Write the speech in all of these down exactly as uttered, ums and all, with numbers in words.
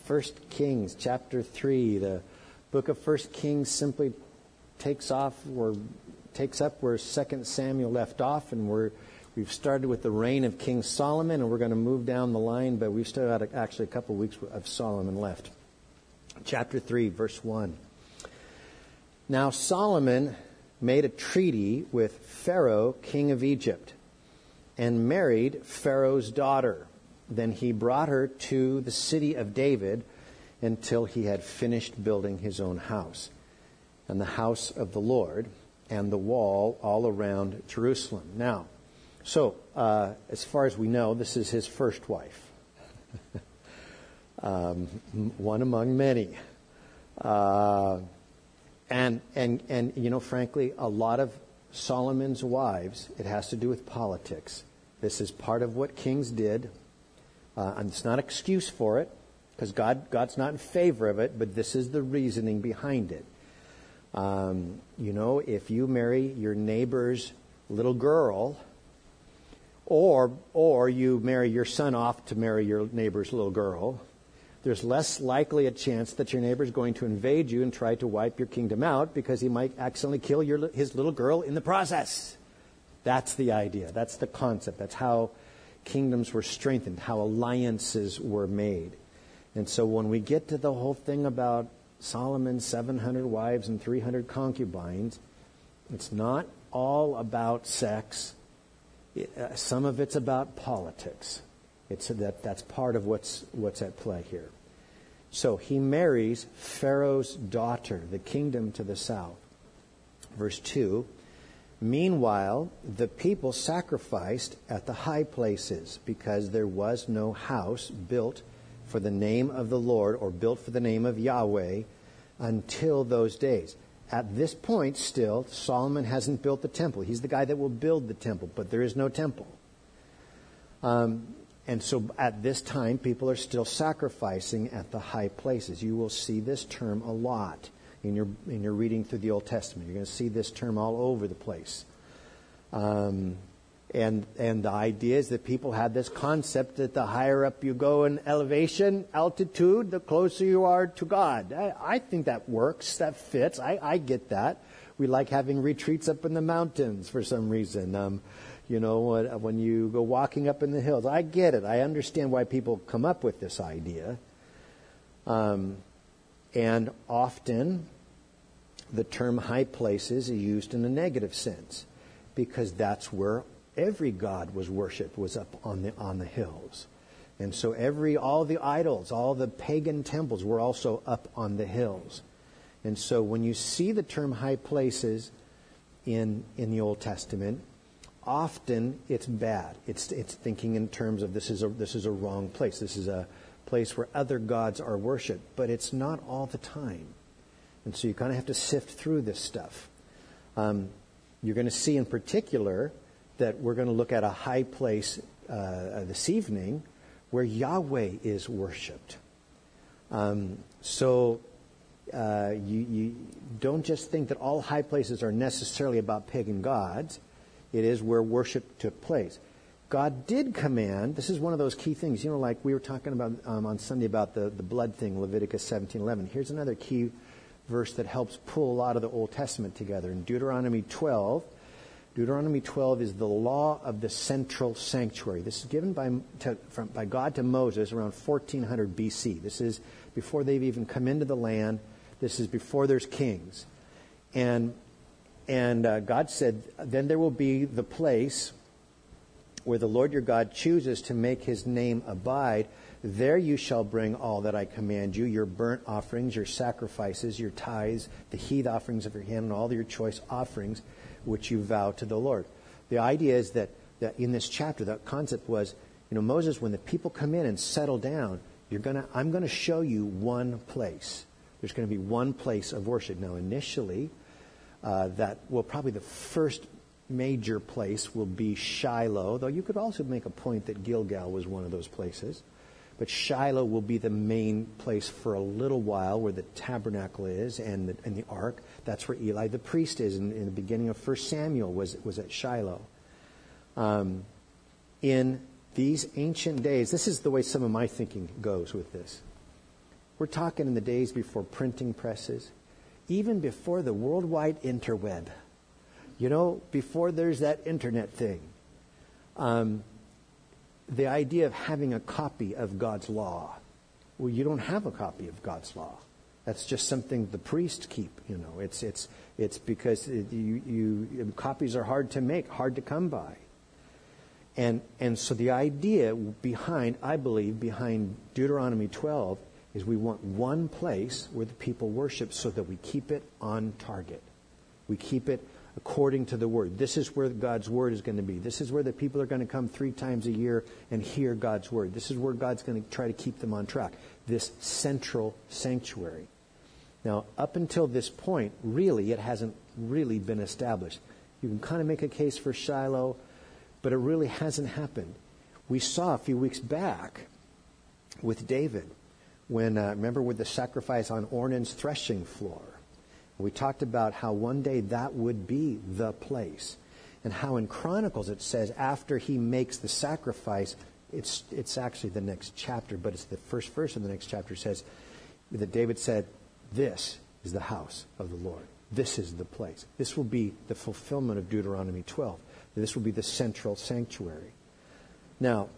First Kings chapter three. The book of First Kings simply takes off or takes up where Second Samuel left off, and we're we've started with the reign of King Solomon, and we're going to move down the line, but we've still got actually a couple of weeks of Solomon left. Chapter three, verse one. Now Solomon made a treaty with Pharaoh, king of Egypt, and married Pharaoh's daughter. Then he brought her to the city of David until he had finished building his own house, and the house of the Lord, and the wall all around Jerusalem. Now, so uh, as far as we know, this is his first wife. um, one among many. Uh, and, and, and, you know, frankly, a lot of Solomon's wives, it has to do with politics. This is part of what kings did. Uh, and it's not an excuse for it, because God, God's not in favor of it, but this is the reasoning behind it. Um, you know, if you marry your neighbor's little girl, or or you marry your son off to marry your neighbor's little girl, there's less likely a chance that your neighbor's going to invade you and try to wipe your kingdom out, because he might accidentally kill your his little girl in the process. That's the idea. That's the concept. That's how kingdoms were strengthened, how alliances were made. And so when we get to the whole thing about Solomon's seven hundred wives and three hundred concubines, it's not all about sex. It, uh, some of it's about politics. It's that that's part of what's what's at play here. So he marries Pharaoh's daughter, the kingdom to the south. Verse two. Meanwhile, the people sacrificed at the high places, because there was no house built for the name of the Lord, or built for the name of Yahweh, until those days. At this point, still, Solomon hasn't built the temple. He's the guy that will build the temple, but there is no temple. Um, and so at this time, people are still sacrificing at the high places. You will see this term a lot in your in your reading through the Old Testament. You're going to see this term all over the place. Um, and and the idea is that people had this concept that the higher up you go in elevation, altitude, the closer you are to God. I, I think that works. That fits. I, I get that. We like having retreats up in the mountains for some reason. Um, you know, when, when you go walking up in the hills. I get it. I understand why people come up with this idea. Um, and often the term high places is used in a negative sense, because that's where every god was worshipped, was up on the on the hills. And so every all the idols, all the pagan temples were also up on the hills. And so when you see the term high places in in the Old Testament, often it's bad. It's it's thinking in terms of this is a this is a wrong place. This is a place where other gods are worshipped, but it's not all the time. And so you kind of have to sift through this stuff. Um, you're going to see in particular that we're going to look at a high place uh, this evening where Yahweh is worshipped. Um, so uh, you, you don't just think that all high places are necessarily about pagan gods. It is where worship took place. God did command, this is one of those key things, you know, like we were talking about um, on Sunday about the, the blood thing, Leviticus seventeen eleven. Here's another key verse that helps pull a lot of the Old Testament together. In Deuteronomy twelve, Deuteronomy twelve is the law of the central sanctuary. This is given by, to, from, by God to Moses around fourteen hundred B C. This is before they've even come into the land. This is before there's kings. And, and uh, God said, then there will be the place where the Lord your God chooses to make his name abide. There you shall bring all that I command you, your burnt offerings, your sacrifices, your tithes, the heave offerings of your hand, and all your choice offerings, which you vow to the Lord. The idea is that, that in this chapter, the concept was, you know, Moses, when the people come in and settle down, you're gonna, I'm going to show you one place. There's going to be one place of worship. Now, initially, uh, that, well, probably the first major place will be Shiloh, though you could also make a point that Gilgal was one of those places. But Shiloh will be the main place for a little while, where the tabernacle is and the, and the ark. That's where Eli the priest is. In, in the beginning of First Samuel was was at Shiloh. Um, in these ancient days, this is the way some of my thinking goes with this. We're talking in the days before printing presses, even before the worldwide interweb. You know, before there's that internet thing. Um, the idea of having a copy of God's law. Well, you don't have a copy of God's law. That's just something the priests keep. You know, it's it's it's because it, you you copies are hard to make, hard to come by. And and so the idea behind, I believe, behind Deuteronomy twelve is we want one place where the people worship so that we keep it on target. We keep it according to the Word. This is where God's Word is going to be. This is where the people are going to come three times a year and hear God's Word. This is where God's going to try to keep them on track. This central sanctuary. Now, up until this point, really, it hasn't really been established. You can kind of make a case for Shiloh, but it really hasn't happened. We saw a few weeks back with David, when, uh, remember with the sacrifice on Ornan's threshing floor. We talked about how one day that would be the place. And how in Chronicles it says after he makes the sacrifice, it's it's actually the next chapter, but it's the first verse of the next chapter says that David said, this is the house of the Lord. This is the place. This will be the fulfillment of Deuteronomy twelve. This will be the central sanctuary. Now,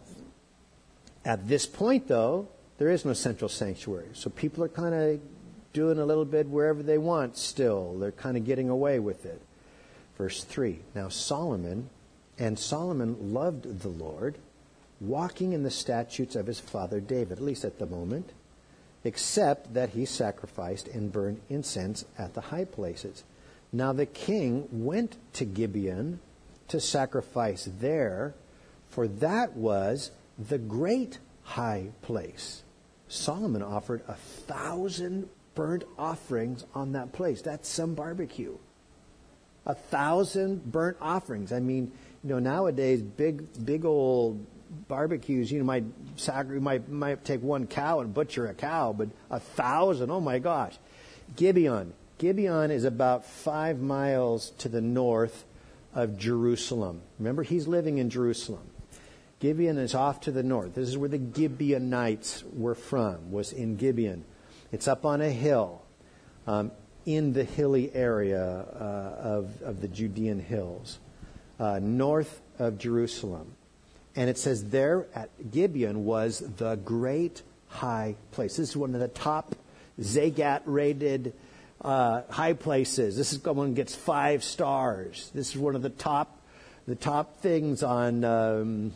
at this point, though, there is no central sanctuary. So people are kind of doing a little bit wherever they want still. They're kind of getting away with it. Verse three. Now Solomon, and Solomon loved the Lord, walking in the statutes of his father David, at least at the moment, except that he sacrificed and burned incense at the high places. Now the king went to Gibeon to sacrifice there, for that was the great high place. Solomon offered a thousand burnt offerings on that place. That's some barbecue. A thousand burnt offerings. I mean, you know, nowadays, big, big old barbecues, you know, might, you might, might take one cow and butcher a cow, but a thousand, oh my gosh. Gibeon. Gibeon is about five miles to the north of Jerusalem. Remember, he's living in Jerusalem. Gibeon is off to the north. This is where the Gibeonites were from, was in Gibeon. It's up on a hill, um, in the hilly area uh, of, of the Judean hills, uh, north of Jerusalem. And it says there at Gibeon was the great high place. This is one of the top Zagat-rated uh, high places. This is one that gets five stars. This is one of the top, the top things on... Um,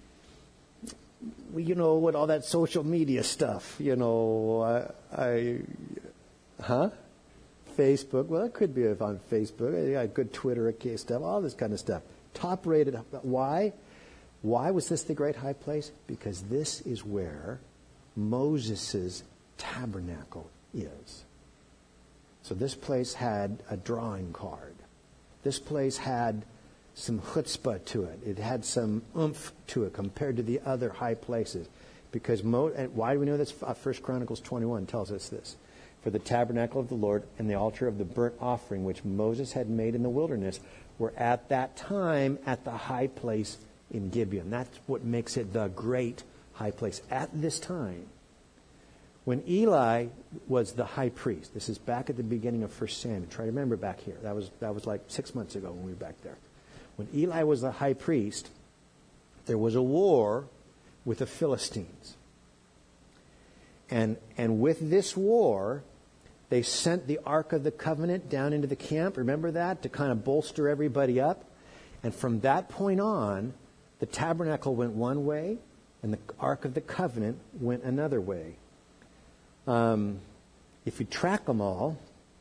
you know, with all that social media stuff, you know, I, I huh? Facebook. Well, it could be on Facebook. I got good Twitter stuff, all this kind of stuff. Top rated. Why? Why was this the great high place? Because this is where Moses' tabernacle is. So this place had a drawing card. This place had some chutzpah to it. It had some oomph to it compared to the other high places. Because Mo, and why do we know this? First Chronicles twenty-one tells us this. For the tabernacle of the Lord and the altar of the burnt offering which Moses had made in the wilderness were at that time at the high place in Gibeon. That's what makes it the great high place. At this time, when Eli was the high priest, this is back at the beginning of First Samuel. Try to remember back here. That was that was like six months ago when we were back there. When Eli was the high priest, there was a war with the Philistines. And, and with this war, they sent the Ark of the Covenant down into the camp. Remember that? To kind of bolster everybody up. And from that point on, the tabernacle went one way, and the Ark of the Covenant went another way. Um, if you track them all,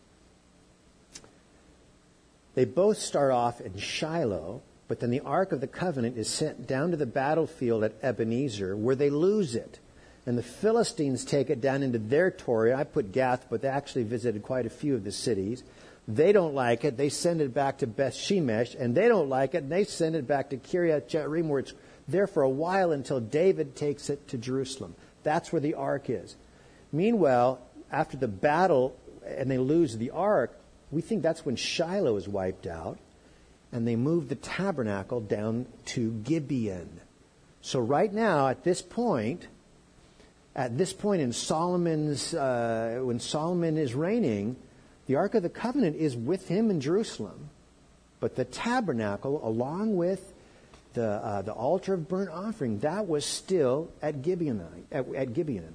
they both start off in Shiloh, but then the Ark of the Covenant is sent down to the battlefield at Ebenezer, where they lose it. And the Philistines take it down into their territory. I put Gath, but they actually visited quite a few of the cities. They don't like it. They send it back to Beth Shemesh, and they don't like it. And they send it back to Kiriath Jearim, where it's there for a while until David takes it to Jerusalem. That's where the Ark is. Meanwhile, after the battle, and they lose the Ark, we think that's when Shiloh is wiped out, and they move the tabernacle down to Gibeon. So right now, at this point, At this point in Solomon's, uh, when Solomon is reigning, the Ark of the Covenant is with him in Jerusalem. But the tabernacle, along with the uh, the altar of burnt offering, that was still at Gibeon. At, at Gibeon.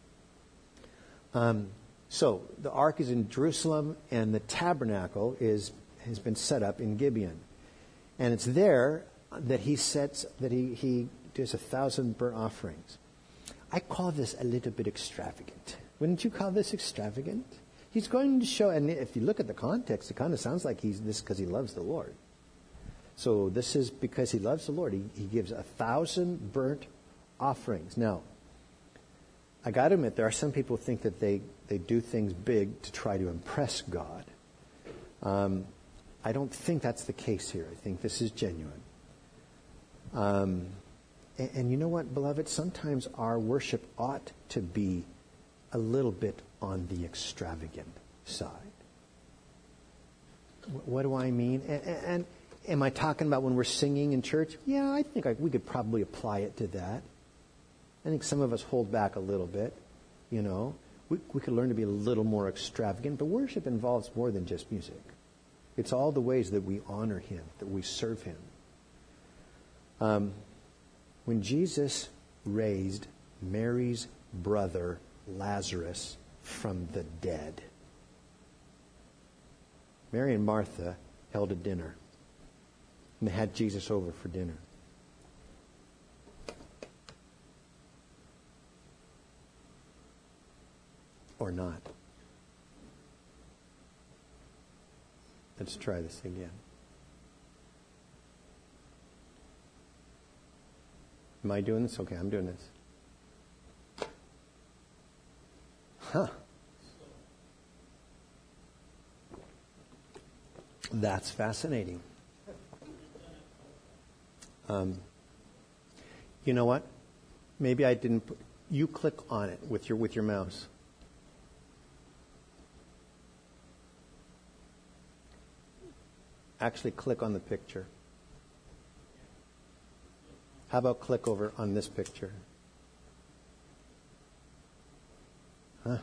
Um, so the Ark is in Jerusalem, and the tabernacle is has been set up in Gibeon, and it's there that he sets that he he does a thousand burnt offerings. I call this a little bit extravagant. Wouldn't you call this extravagant? He's going to show, and if you look at the context, it kind of sounds like he's this because he loves the Lord. So this is because he loves the Lord. He, he gives a thousand burnt offerings. Now, I got to admit, there are some people who think that they, they do things big to try to impress God. Um, I don't think that's the case here. I think this is genuine. Um, and, and you know what, beloved? Sometimes our worship ought to be a little bit on the extravagant side. What do I mean? And, and am I talking about when we're singing in church? Yeah, I think I, we could probably apply it to that. I think some of us hold back a little bit, you know. We, we could learn to be a little more extravagant, but worship involves more than just music. It's all the ways that we honor Him, that we serve Him. Um, when Jesus raised Mary's brother Lazarus from the dead, Mary and Martha held a dinner, and they had Jesus over for dinner. Or not. Let's try this again. Am I doing this? Okay, I'm doing this. Huh. That's fascinating. Um, you know what? Maybe I didn't put, you click on it with your with your mouse. Actually click on the picture. How about click over on this picture? Huh?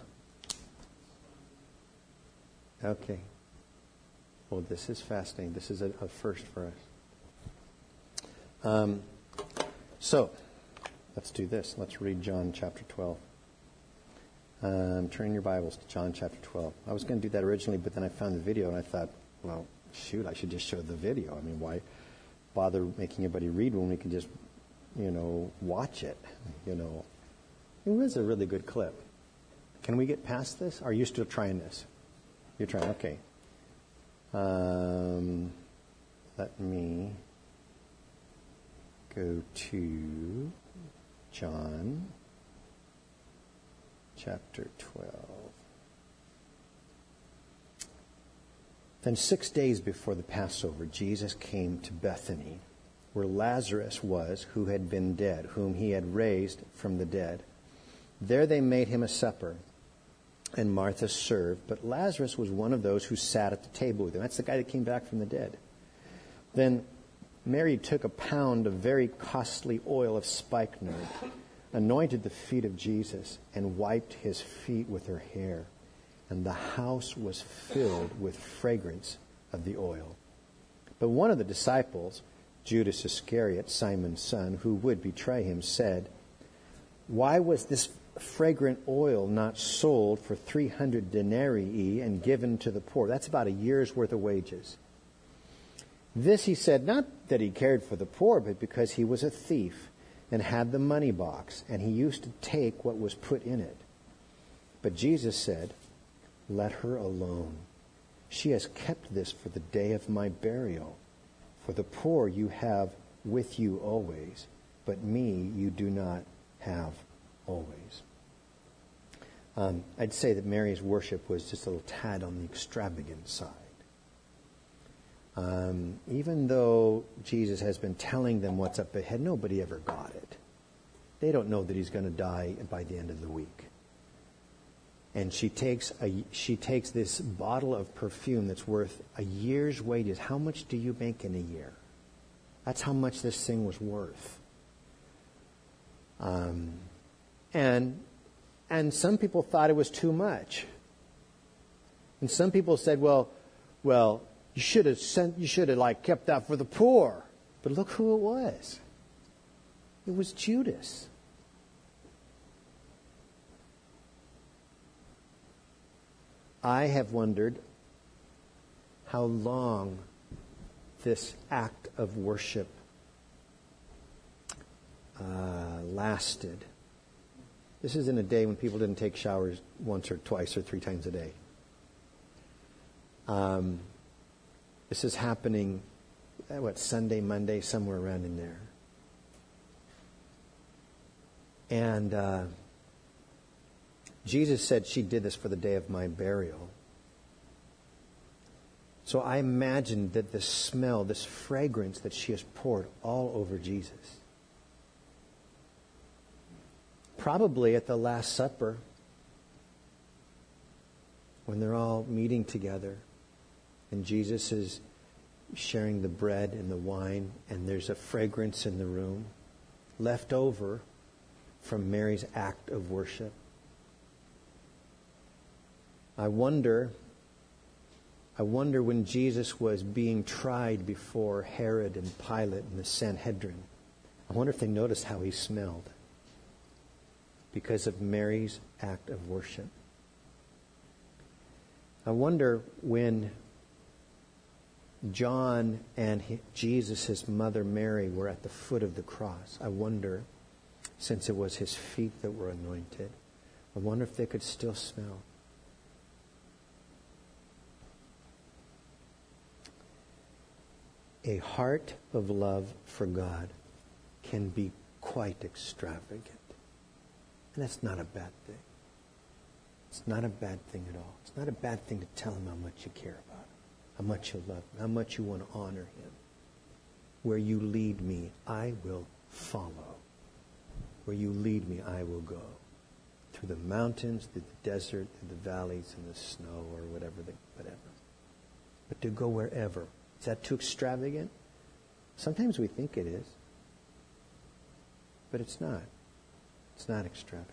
Okay. Well, this is fascinating. This is a, a first for us. Um, so, let's do this. Let's read John chapter twelve. Um, turn your Bibles to John chapter twelve. I was going to do that originally, but then I found the video and I thought, well, shoot, I should just show the video. I mean, why bother making everybody read when we can just, you know, watch it? You know, it was a really good clip. Can we get past this? Are you still trying this? You're trying, okay. Um, let me go to John chapter twelve. Then six days before the Passover, Jesus came to Bethany, where Lazarus was, who had been dead, whom he had raised from the dead. There they made him a supper, and Martha served, but Lazarus was one of those who sat at the table with him. That's the guy that came back from the dead. Then Mary took a pound of very costly oil of spikenard, anointed the feet of Jesus, and wiped his feet with her hair. And the house was filled with fragrance of the oil. But one of the disciples, Judas Iscariot, Simon's son, who would betray him, said, "Why was this fragrant oil not sold for three hundred denarii and given to the poor?" That's about a year's worth of wages. This he said, not that he cared for the poor, but because he was a thief and had the money box, and he used to take what was put in it. But Jesus said, "Let her alone. She has kept this for the day of my burial. For the poor you have with you always, but me you do not have always." Um, I'd say that Mary's worship was just a little tad on the extravagant side. Um, even though Jesus has been telling them what's up ahead, nobody ever got it. They don't know that he's going to die by the end of the week. And she takes a she takes this bottle of perfume that's worth a year's wages. How much do you make in a year? That's how much this thing was worth. Um, and And some people thought it was too much. And some people said, well, well, you should have sent, you should have like kept that for the poor. But look who it was. It was Judas. I have wondered how long this act of worship uh, lasted. This is in a day when people didn't take showers once or twice or three times a day. Um, this is happening, uh, what, Sunday, Monday, somewhere around in there. And uh, Jesus said she did this for the day of my burial. So I imagined that this smell, this fragrance that she has poured all over Jesus. Probably at the Last Supper, when they're all meeting together, and Jesus is sharing the bread and the wine, and there's a fragrance in the room left over from Mary's act of worship. I wonder, I wonder when Jesus was being tried before Herod and Pilate and the Sanhedrin, I wonder if they noticed how he smelled because of Mary's act of worship. I wonder when John and he, Jesus, his mother Mary, were at the foot of the cross. I wonder, since it was his feet that were anointed, I wonder if they could still smell. A heart of love for God can be quite extravagant. And that's not a bad thing. It's not a bad thing at all. It's not a bad thing to tell him how much you care about him, how much you love him, how much you want to honor him. Where you lead me, I will follow. Where you lead me, I will go. Through the mountains, through the desert, through the valleys, and the snow, or whatever, the, whatever. But to go wherever. Is that too extravagant? Sometimes we think it is. But it's not. It's not extravagant.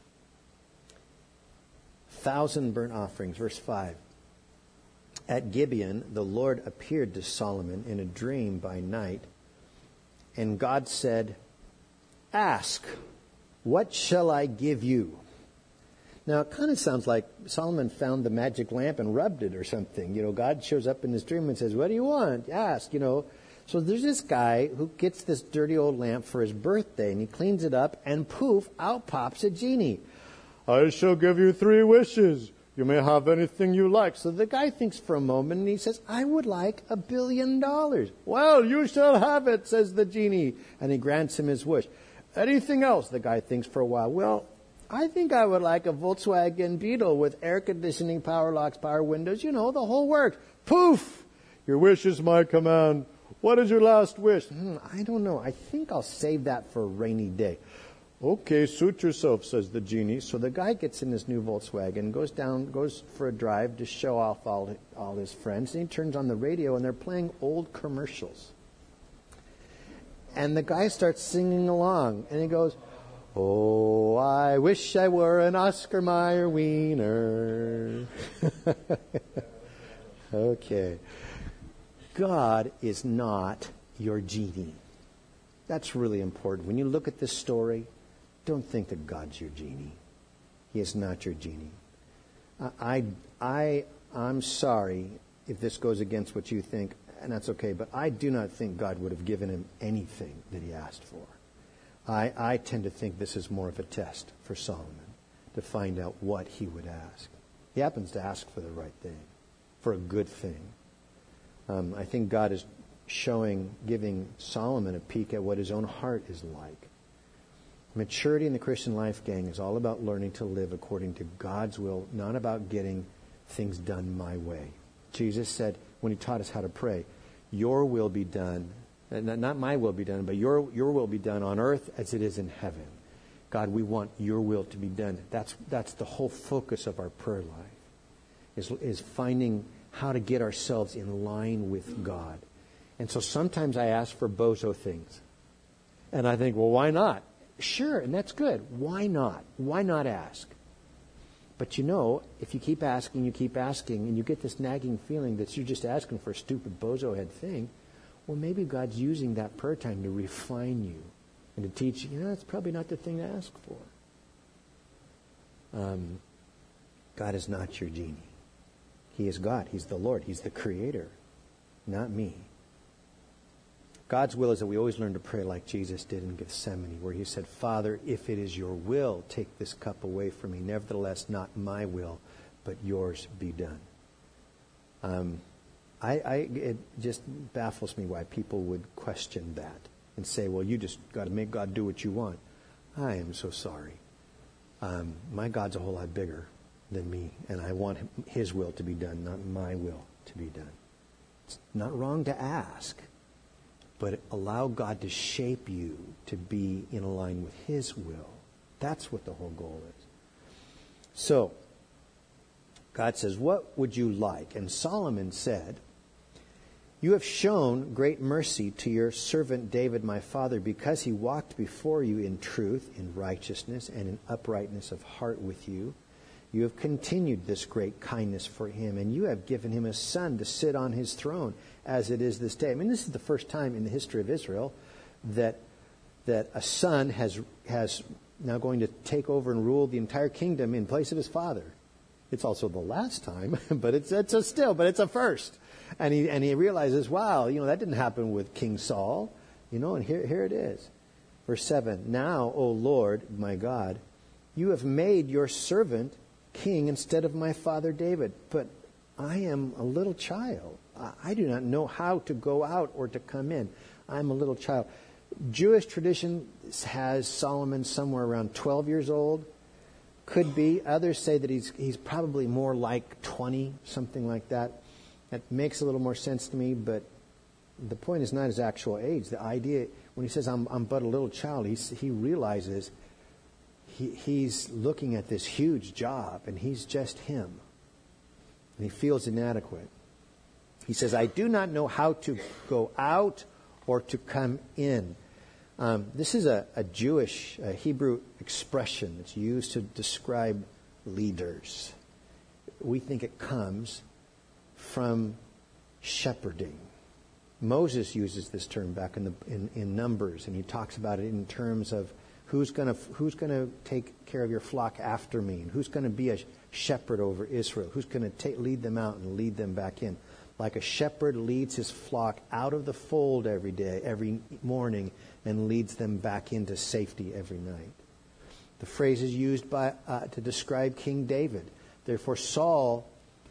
Thousand burnt offerings, verse five. At Gibeon, the Lord appeared to Solomon in a dream by night, and God said, "Ask, what shall I give you?" Now, it kind of sounds like Solomon found the magic lamp and rubbed it or something. You know, God shows up in his dream and says, "What do you want? Ask," you know. So there's this guy who gets this dirty old lamp for his birthday, and he cleans it up, and poof, out pops a genie. "I shall give you three wishes. You may have anything you like." So the guy thinks for a moment, and he says, "I would like a billion dollars." "Well, you shall have it," says the genie, and he grants him his wish. "Anything else?" The guy thinks for a while. "Well, I think I would like a Volkswagen Beetle with air conditioning, power locks, power windows, you know, the whole works." Poof! "Your wish is my command. What is your last wish?" Hmm, "I don't know. I think I'll save that for a rainy day." "Okay, suit yourself," says the genie. So the guy gets in his new Volkswagen, goes down, goes for a drive to show off all, all his friends, and he turns on the radio, and they're playing old commercials. And the guy starts singing along, and he goes, "Oh, I wish I were an Oscar Mayer wiener." Okay. God is not your genie. That's really important. When you look at this story, don't think that God's your genie. He is not your genie. I, I, I'm sorry if this goes against what you think, and that's okay, but I do not think God would have given him anything that he asked for. I, I tend to think this is more of a test for Solomon to find out what he would ask. He happens to ask for the right thing, for a good thing. Um, I think God is showing, giving Solomon a peek at what his own heart is like. Maturity in the Christian life, gang, is all about learning to live according to God's will, not about getting things done my way. Jesus said, when he taught us how to pray, "Your will be done," not my will be done, but your, your will be done on earth as it is in heaven. God, we want your will to be done. That's, that's the whole focus of our prayer life, is, is finding how to get ourselves in line with God. And so sometimes I ask for bozo things. And I think, well, why not? Sure, and that's good. Why not? Why not ask? But you know, if you keep asking, you keep asking, and you get this nagging feeling that you're just asking for a stupid bozo head thing, well, maybe God's using that prayer time to refine you and to teach you, you know, that's probably not the thing to ask for. Um, God is not your genie. He is God. He's the Lord. He's the Creator, not me. God's will is that we always learn to pray like Jesus did in Gethsemane, where he said, Father, if it is your will, take this cup away from me. Nevertheless, not my will, but yours be done. Um, I, I, it just baffles me why people would question that and say, well, you just got to make God do what you want. I am so sorry. Um, my God's a whole lot bigger than me, and I want his will to be done, not my will to be done. It's not wrong to ask, but allow God to shape you to be in line with his will. That's what the whole goal is. So, God says, what would you like? And Solomon said, you have shown great mercy to your servant David, my father, because he walked before you in truth, in righteousness, and in uprightness of heart with you. You have continued this great kindness for him, and you have given him a son to sit on his throne, as it is this day. I mean, this is the first time in the history of Israel that that a son has has now going to take over and rule the entire kingdom in place of his father. It's also the last time, but it's it's a still, but it's a first. And he and he realizes, wow, you know, that didn't happen with King Saul, you know, and here here it is. Verse seven, now, O Lord, my God, you have made your servant king instead of my father David, but I am a little child. I do not know how to go out or to come in. I'm a little child. Jewish tradition has Solomon somewhere around twelve years old. Could be. Others say that he's he's probably more like twenty, something like that. That makes a little more sense to me, but the point is not his actual age. The idea, when he says, I'm, I'm but a little child, he's, he realizes he, he's looking at this huge job, and he's just him. And he feels inadequate. He says, I do not know how to go out or to come in. Um, this is a, a Jewish, a Hebrew expression that's used to describe leaders. We think it comes from shepherding. Moses uses this term back in the in, in Numbers, and he talks about it in terms of who's going to who's going to take care of your flock after me, and who's going to be a shepherd over Israel, who's going to lead them out and lead them back in. Like a shepherd leads his flock out of the fold every day, every morning, and leads them back into safety every night. The phrase is used by uh, to describe King David. Therefore, Saul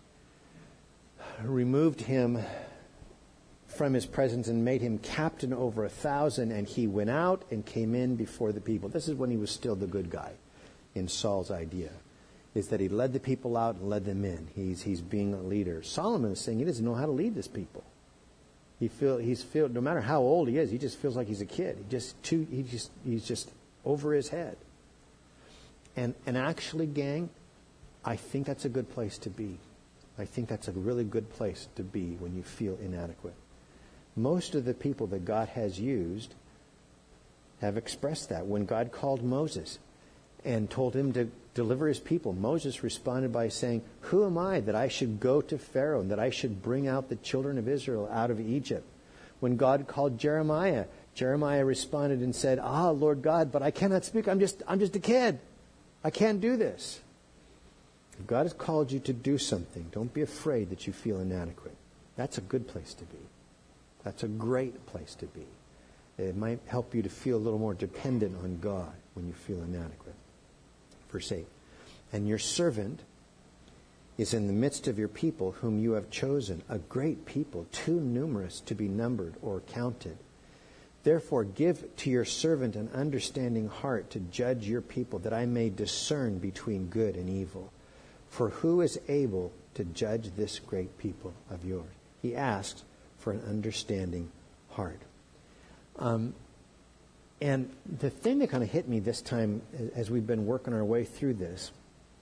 removed him from his presence and made him captain over a thousand, and he went out and came in before the people. This is when he was still the good guy in Saul's idea, is that he led the people out and led them in. He's he's being a leader. Solomon is saying he doesn't know how to lead this people. He feel he's feel no matter how old he is, he just feels like he's a kid. He just too he just he's just over his head. And and actually, gang, I think that's a good place to be. I think that's a really good place to be when you feel inadequate. Most of the people that God has used have expressed that. When God called Moses and told him to deliver his people, Moses responded by saying, who am I that I should go to Pharaoh and that I should bring out the children of Israel out of Egypt? When God called Jeremiah, Jeremiah responded and said, ah, Lord God, but I cannot speak. I'm just, I'm just a kid. I can't do this. If God has called you to do something, don't be afraid that you feel inadequate. That's a good place to be. That's a great place to be. It might help you to feel a little more dependent on God when you feel inadequate. Verse eight, and your servant is in the midst of your people whom you have chosen, a great people, too numerous to be numbered or counted. Therefore give to your servant an understanding heart to judge your people, that I may discern between good and evil. For who is able to judge this great people of yours? He asks for an understanding heart. Um, and the thing that kind of hit me this time as we've been working our way through this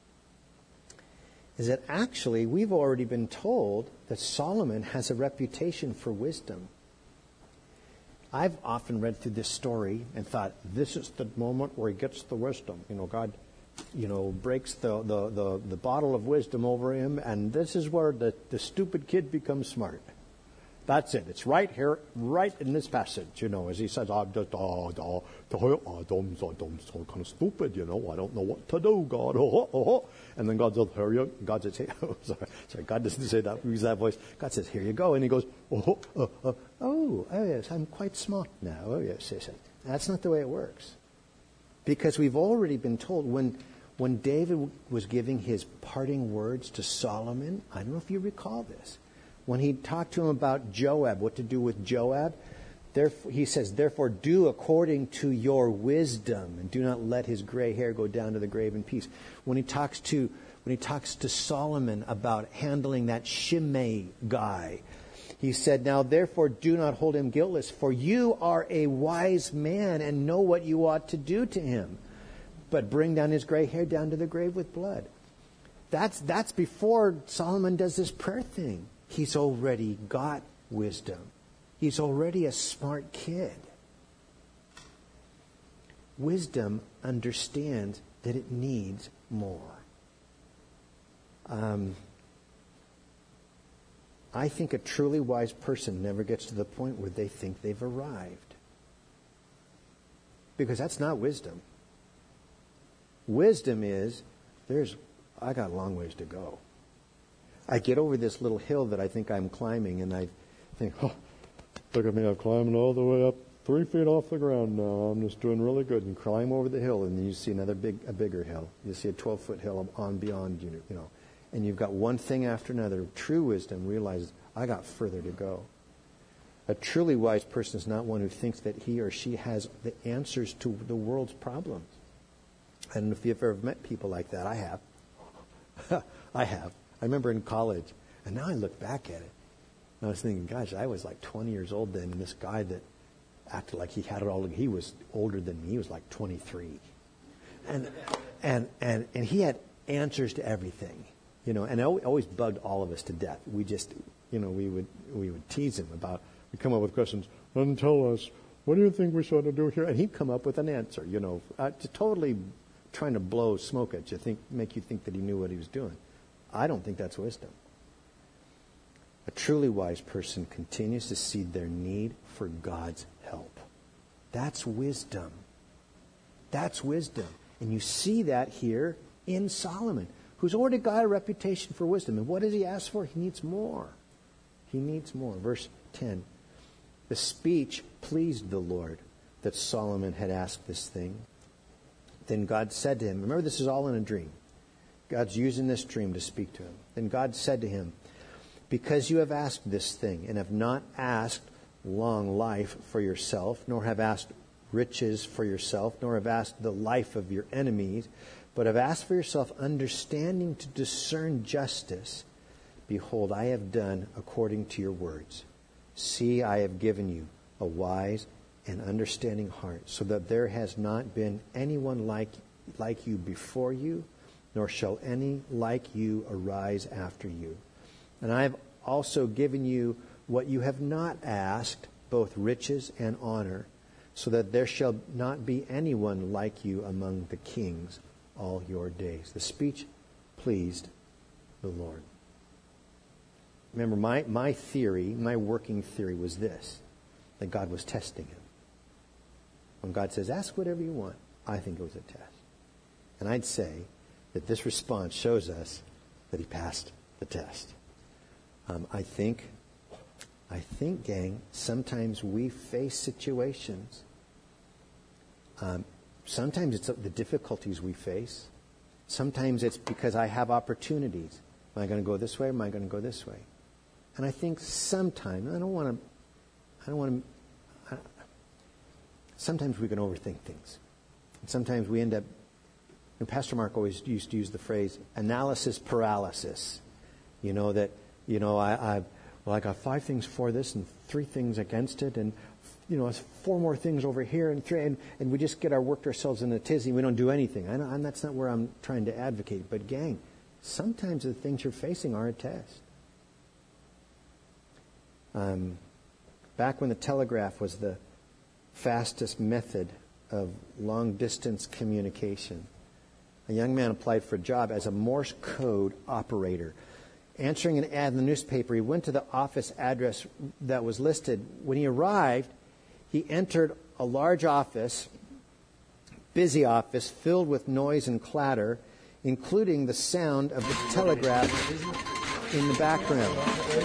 is that actually we've already been told that Solomon has a reputation for wisdom. I've often read through this story and thought, this is the moment where he gets the wisdom. You know, God you know, breaks the, the, the, the bottle of wisdom over him, and this is where the, the stupid kid becomes smart. That's it. It's right here, right in this passage, you know, as he says, I'm just, oh, oh, oh, I'm so, I'm so kind of stupid, you know, I don't know what to do, God. Oh, oh, oh. And then God says, here you, God says, hey, oh, sorry, sorry, God doesn't say that, use that voice. God says, here you go. And he goes, oh, oh, oh, oh, oh yes, I'm quite smart now. Oh, yes, yes, yes. That's not the way it works. Because we've already been told when, when David was giving his parting words to Solomon, I don't know if you recall this, when he talked to him about Joab, what to do with Joab, therefore, he says, therefore do according to your wisdom, and do not let his gray hair go down to the grave in peace. When he talks to when he talks to Solomon about handling that Shimei guy, he said, now therefore do not hold him guiltless, for you are a wise man and know what you ought to do to him, but bring down his gray hair down to the grave with blood. That's that's before Solomon does this prayer thing. He's already got wisdom. He's already a smart kid. Wisdom understands that it needs more. Um, I think a truly wise person never gets to the point where they think they've arrived. Because that's not wisdom. Wisdom is, there's, I got a long ways to go. I get over this little hill that I think I'm climbing, and I think, oh, look at me, I'm climbing all the way up three feet off the ground now. I'm just doing really good. And climb over the hill, and then you see another big, a bigger hill. You see a twelve-foot hill on beyond you, you know. And you've got one thing after another. True wisdom realizes, I got further to go. A truly wise person is not one who thinks that he or she has the answers to the world's problems. I don't know if you've ever met people like that. I have. I have. I remember in college, and now I look back at it, and I was thinking, gosh, I was like twenty years old then, and this guy that acted like he had it all, he was older than me, he was like twenty-three. And and and and he had answers to everything, you know, and it always bugged all of us to death. We just, you know, we would we would tease him about, we'd come up with questions, and tell us, what do you think we ought to do here? And he'd come up with an answer, you know, uh, to totally trying to blow smoke at you, think, make you think that he knew what he was doing. I don't think that's wisdom. A truly wise person continues to see their need for God's help. That's wisdom. That's wisdom. And you see that here in Solomon, who's already got a reputation for wisdom. And what does he ask for? He needs more. He needs more. Verse ten. The speech pleased the Lord that Solomon had asked this thing. Then God said to him, remember this is all in a dream. God's using this dream to speak to him. Then God said to him, because you have asked this thing, and have not asked long life for yourself, nor have asked riches for yourself, nor have asked the life of your enemies, but have asked for yourself understanding to discern justice, behold, I have done according to your words. See, I have given you a wise and understanding heart, so that there has not been anyone like, like you before you, nor shall any like you arise after you. And I have also given you what you have not asked, both riches and honor, so that there shall not be anyone like you among the kings all your days. The speech pleased the Lord. Remember, my, my theory, my working theory was this, that God was testing him. When God says, ask whatever you want, I think it was a test. And I'd say that this response shows us that he passed the test. Um, I think, I think, gang, sometimes we face situations. Um, sometimes it's the difficulties we face. Sometimes it's because I have opportunities. Am I going to go this way? Or am I going to go this way? And I think sometimes, I don't want to, I don't want to, I, sometimes we can overthink things. And sometimes we end up, and Pastor Mark always used to use the phrase analysis paralysis. You know, that, you know, I, I, well, I got five things for this and three things against it, and, you know, four more things over here, and three, and, and we just get our worked ourselves in a tizzy. We don't do anything. I know, and that's not where I'm trying to advocate. But gang, sometimes the things you're facing are a test. Um, back when the telegraph was the fastest method of long-distance communication, A young man applied for a job as a Morse code operator. Answering an ad in the newspaper, he went to the office address that was listed. When he arrived, he entered a large office, busy office, filled with noise and clatter, including the sound of the telegraph in the background.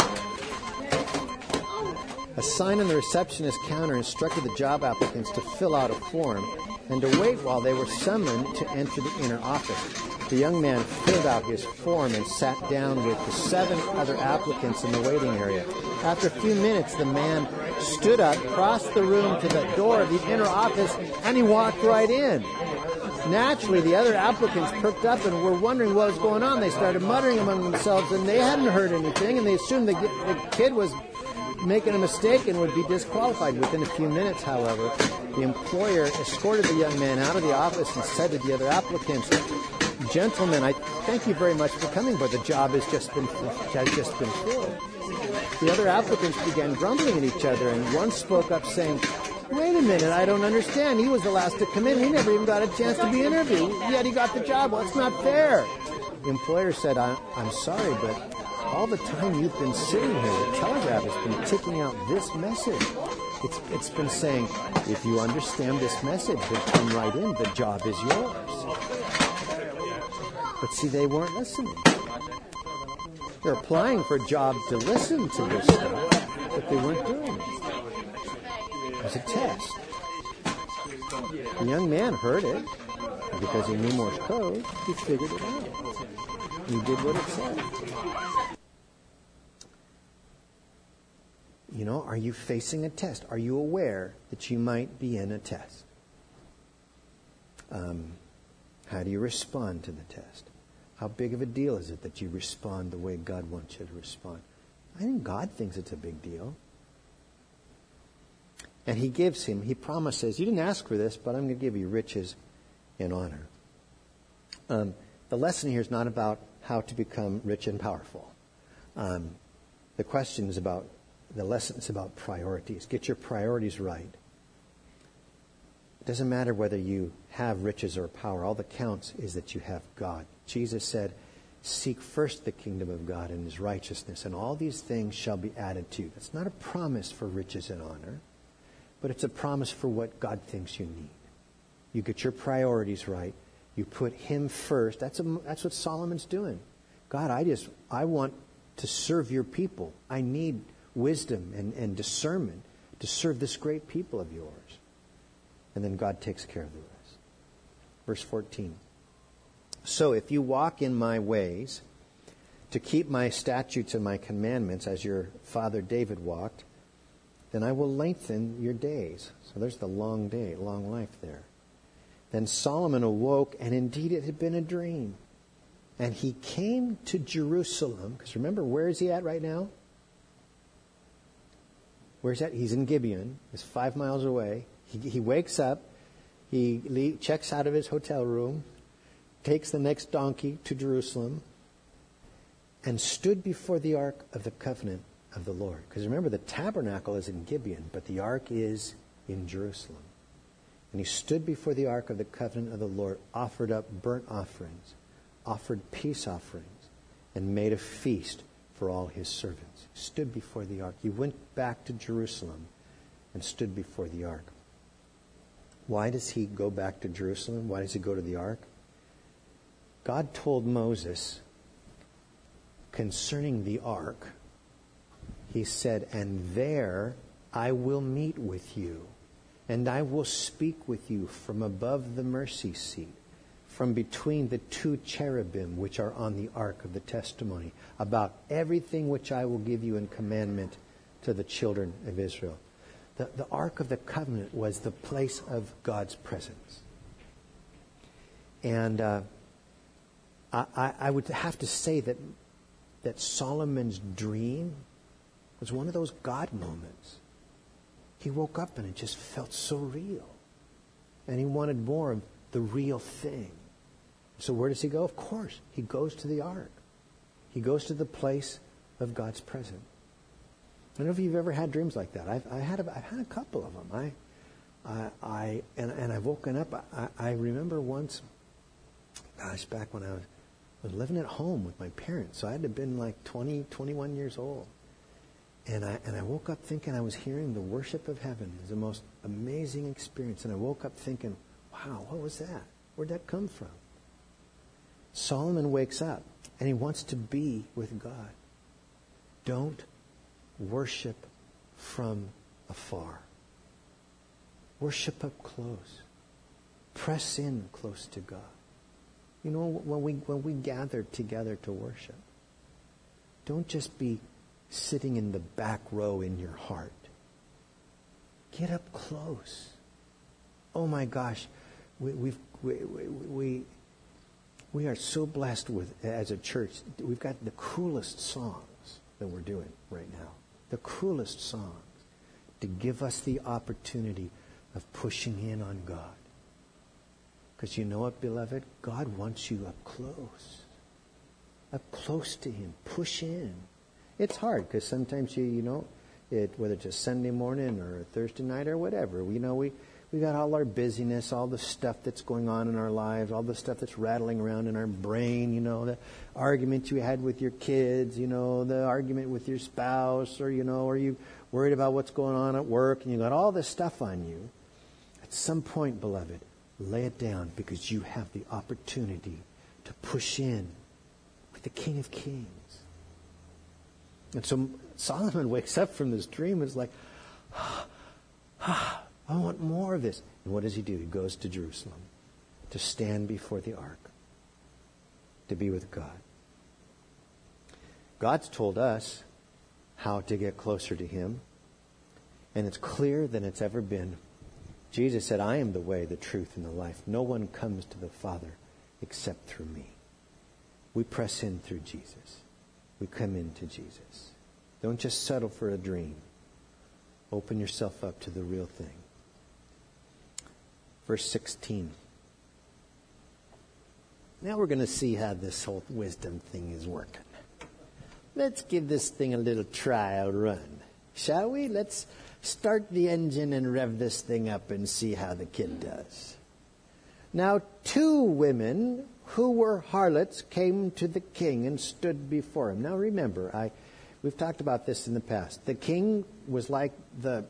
A sign on the receptionist counter instructed the job applicants to fill out a form and to wait while they were summoned to enter the inner office. The young man filled out his form and sat down with the seven other applicants in the waiting area. After a few minutes, the man stood up, crossed the room to the door of the inner office, and he walked right in. Naturally, the other applicants perked up and were wondering what was going on. They started muttering among themselves, and they hadn't heard anything, and they assumed the, the kid was making a mistake and would be disqualified. Within a few minutes, however, the employer escorted the young man out of the office and said to the other applicants, "Gentlemen, I thank you very much for coming, but the job has just been has just been filled." The other applicants began grumbling at each other, and one spoke up saying, "Wait a minute, I don't understand. He was the last to come in. He never even got a chance to be interviewed, yet he got the job. Well, it's not fair." The employer said, I, I'm sorry, but all the time you've been sitting here, the telegraph has been ticking out this message. It's, it's been saying, if you understand this message, then come right in. The job is yours. But see, they weren't listening. They're applying for jobs to listen to this stuff, but they weren't doing it. It was a test. The young man heard it, and because he knew Morse code, he figured it out. He did what it said. You know, are you facing a test? Are you aware that you might be in a test? Um, how do you respond to the test? How big of a deal is it that you respond the way God wants you to respond? I think God thinks it's a big deal. And he gives him, he promises, you didn't ask for this, but I'm going to give you riches and honor. Um, the lesson here is not about how to become rich and powerful. Um, the question is about, the lesson is about priorities. Get your priorities right. It doesn't matter whether you have riches or power. All that counts is that you have God. Jesus said, seek first the kingdom of God and his righteousness, and all these things shall be added to you. That's not a promise for riches and honor, but it's a promise for what God thinks you need. You get your priorities right. You put him first. That's a, that's what Solomon's doing. God, I just, I want to serve your people. I need wisdom and, and discernment to serve this great people of yours. And then God takes care of the rest. Verse fourteen. So if you walk in my ways to keep my statutes and my commandments as your father David walked, then I will lengthen your days. So there's the long day, long life there. Then Solomon awoke, and indeed it had been a dream. And he came to Jerusalem, because remember, where is he at right now? Where's that? He's in Gibeon. It's five miles away. He, he wakes up. He le- checks out of his hotel room, takes the next donkey to Jerusalem, and stood before the ark of the covenant of the Lord. Because remember, the tabernacle is in Gibeon, but the ark is in Jerusalem. And he stood before the ark of the covenant of the Lord, offered up burnt offerings, offered peace offerings, and made a feast for all his servants. He stood before the ark. He went back to Jerusalem and stood before the ark. Why does he go back to Jerusalem? Why does he go to the ark? God told Moses concerning the ark, he said, and there I will meet with you, and I will speak with you from above the mercy seat, from between the two cherubim which are on the ark of the testimony, about everything which I will give you in commandment to the children of Israel. The, the ark of the covenant was the place of God's presence. And uh, I, I, I would have to say that that Solomon's dream was one of those God moments. He woke up and it just felt so real. And he wanted more of the real thing. So where does he go? Of course, he goes to the ark. He goes to the place of God's presence. I don't know if you've ever had dreams like that. I've, I had a, I've had a couple of them. I, I, I and, and I've woken up. I, I remember once, gosh, back when I was, was living at home with my parents. So I had to have been like twenty, twenty-one years old. And I and I woke up thinking I was hearing the worship of heaven. It was the most amazing experience. And I woke up thinking, wow, what was that? Where'd that come from? Solomon wakes up and he wants to be with God. Don't worship from afar. Worship up close. Press in close to God. You know, when we when we gather together to worship, don't just be sitting in the back row in your heart. Get up close. Oh my gosh, we we've, we we we we are so blessed with as a church. We've got the coolest songs that we're doing right now. The coolest songs to give us the opportunity of pushing in on God. Because you know what, beloved? God wants you up close. Up close to Him. Push in. It's hard because sometimes you, you know, it, whether it's a Sunday morning or a Thursday night or whatever, you know, we, we got all our busyness, all the stuff that's going on in our lives, all the stuff that's rattling around in our brain, you know, the argument you had with your kids, you know, the argument with your spouse, or, you know, are you worried about what's going on at work, and you got all this stuff on you. At some point, beloved, lay it down because you have the opportunity to push in with the King of Kings. And so Solomon wakes up from this dream and is like, ah, ah, I want more of this. And what does he do? He goes to Jerusalem to stand before the ark, to be with God. God's told us how to get closer to Him, and it's clearer than it's ever been. Jesus said, I am the way, the truth, and the life. No one comes to the Father except through me. We press in through Jesus. We come into Jesus. Don't just settle for a dream. Open yourself up to the real thing. Verse sixteen. Now we're going to see how this whole wisdom thing is working. Let's give this thing a little trial run. Shall we? Let's start the engine and rev this thing up and see how the kid does. Now two women who were harlots came to the king and stood before him. Now remember, I, we've talked about this in the past. The king was like the,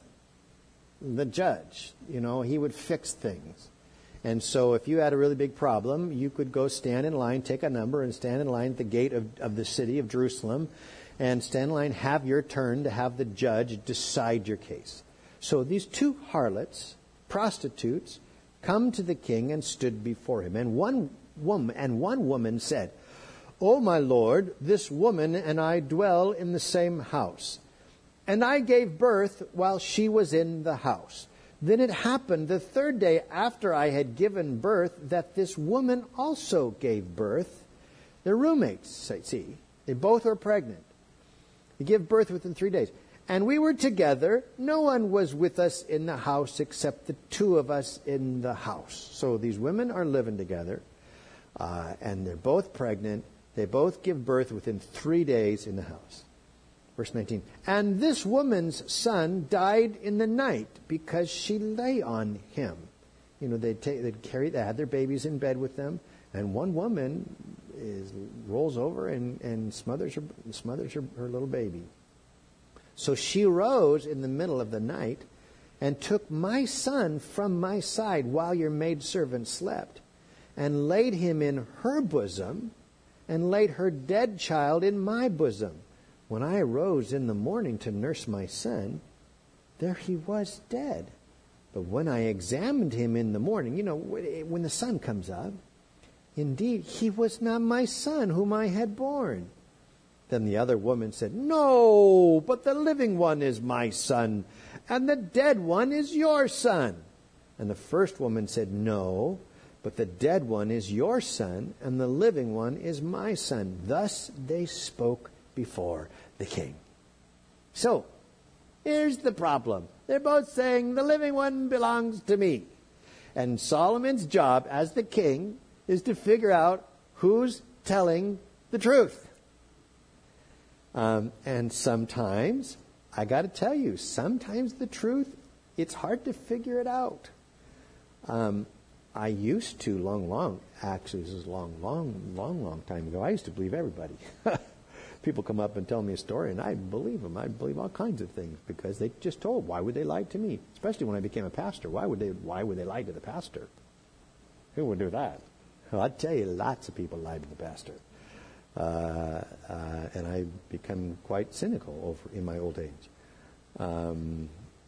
the judge. You know, he would fix things. And so if you had a really big problem, you could go stand in line, take a number, and stand in line at the gate of, of the city of Jerusalem, and stand in line, have your turn to have the judge decide your case. So these two harlots, prostitutes, come to the king and stood before him. And one woman, and one woman said, O my lord, this woman and I dwell in the same house, and I gave birth while she was in the house. Then it happened the third day after I had given birth that this woman also gave birth. They're roommates, see. They both are pregnant. They give birth within three days. And we were together. No one was with us in the house except the two of us in the house. So these women are living together, uh, and they're both pregnant. They both give birth within three days in the house. Verse nineteen. And this woman's son died in the night because she lay on him. You know, they'd, take, they'd carry, they had their babies in bed with them, and one woman is rolls over and, and smothers her smothers her, her little baby. So she rose in the middle of the night and took my son from my side while your maidservant slept, and laid him in her bosom, and laid her dead child in my bosom. When I arose in the morning to nurse my son, there he was dead. But when I examined him in the morning, you know, when the sun comes up, indeed, he was not my son whom I had born. Then the other woman said, No, but the living one is my son, and the dead one is your son. And the first woman said, No, but the dead one is your son, and the living one is my son. Thus they spoke before the king. So, here's the problem. They're both saying, the living one belongs to me. And Solomon's job as the king is to figure out who's telling the truth. Um, and sometimes, I got to tell you, sometimes the truth, it's hard to figure it out. Um, I used to, long, long, actually this is long, long, long, long time ago, I used to believe everybody. People come up and tell me a story, and I believe them. I believe all kinds of things because they just told. Why would they lie to me? Especially when I became a pastor. Why would they? Why would they lie to the pastor? Who would do that? Well, I'd tell you, lots of people lied to the pastor, uh, uh, and I become quite cynical over in my old age. Um,